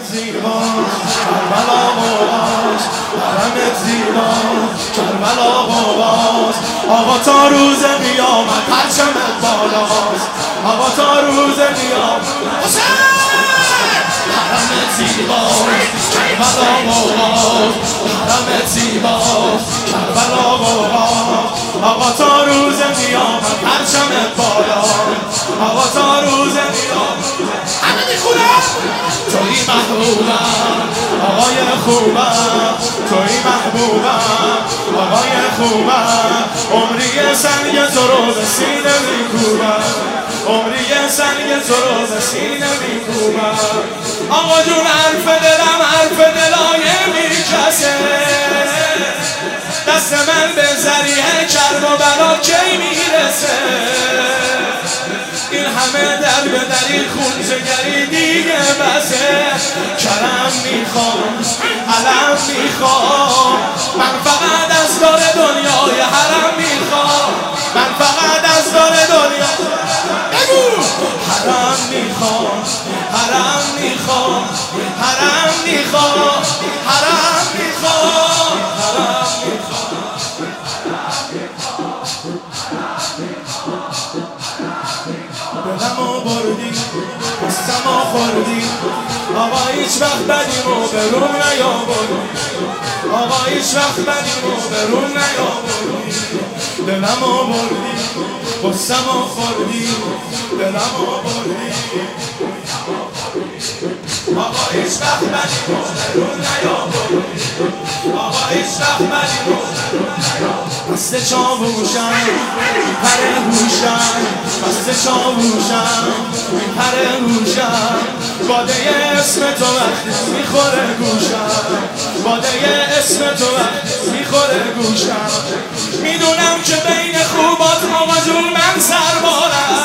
زیبا کربلا باز، حرمت زیبا کربلا باز. آقا تا روز قیامت پرچمت بالاست، آقا تا روز قیامت حرمت زیبا کربلا باز، حرمت زیبا کربلا باز. آقا تا روز قیامت پرچمت بالاست، آقا تا روز قیامت. همه میخونم توی محبوبم آقای خوبم، توی محبوبم آقای خوبم. عمری سنگ تو رو به سینه میکوبم، عمری سنگ تو رو به سینه میکوبم. آقا جون حرف دلم حرف دلای میکسه، دست من به ذریعه کرب و بلا کی میرسه. این همه در به دری خون جگری دیگه بسه. کرم میخوام علم میخوام، من فقط از دار دنیای حرم میخوام، من فقط از دار دنیا بگو حرم میخوام، حرم میخوام، حرم میخوام، حرم میخوام، حرم میخوام. دلمو بردی قصه‌مو خوردی، آقا هیچ وقت بدیمو به روم نیاوردی، آقا هیچ وقت بدیمو به روم نیاوردی. دلمو بردی قصه‌مو خوردی، دلمو بردی، آقا هیچ وقت بدیمو به روم نیاوردی، آقا هیچ وقت بدیمو به روم نیاوردی. مست چاووشم میپره هوشم، مست چاووشم میپره هوشم. باده اسم تو وقتی میخوره گوشم، باده اسم تو وقتی میخوره گوشم. میدونم که بین خوبات آقا جون من سربارم،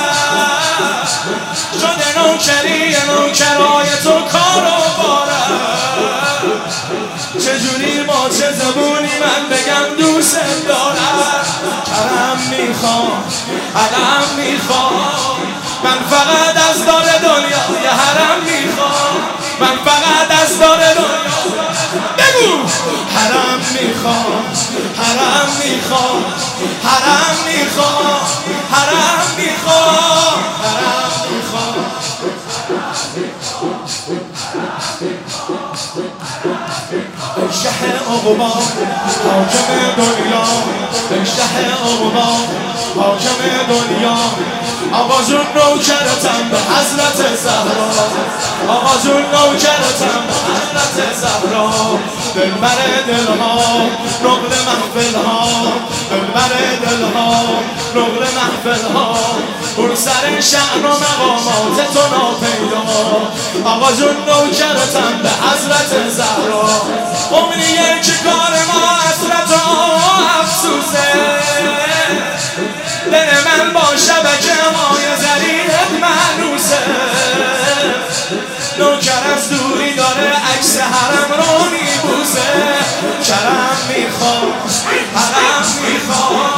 شده نوکری نوکرای تو کارو بارم. چجوری با چه زبونی من بگم دوست دارم. کرم میخوام علم میخوام، من فقط از دار دنیا یه حرم میخوام، من فقط از دار دنیا بگو حرم میخوام، حرم میخوام، حرم میخوام، حرم میخوام، حرم میخوام. ای شه عقبا حاکم دنیا، ای شه عقبا حاکم دنیا. آقا جون نوکرتم به حضرت زهرا، آقا جون نوکرتم به حضرت زهرا. دلبر دلها نقل محفلها، دلبر دلها نقل محفلها. اون سر شأن و مقامات تو ناپیدا، آقا جون نوکرتم به حضرت زهرا. عمریه که کار ما حسرت و افسوسه، دل من با شبکه مای زرینت معنوسه. نوکر از دوری داره عکس حرم رو میبوسه. کرم میخوام حرم میخوام،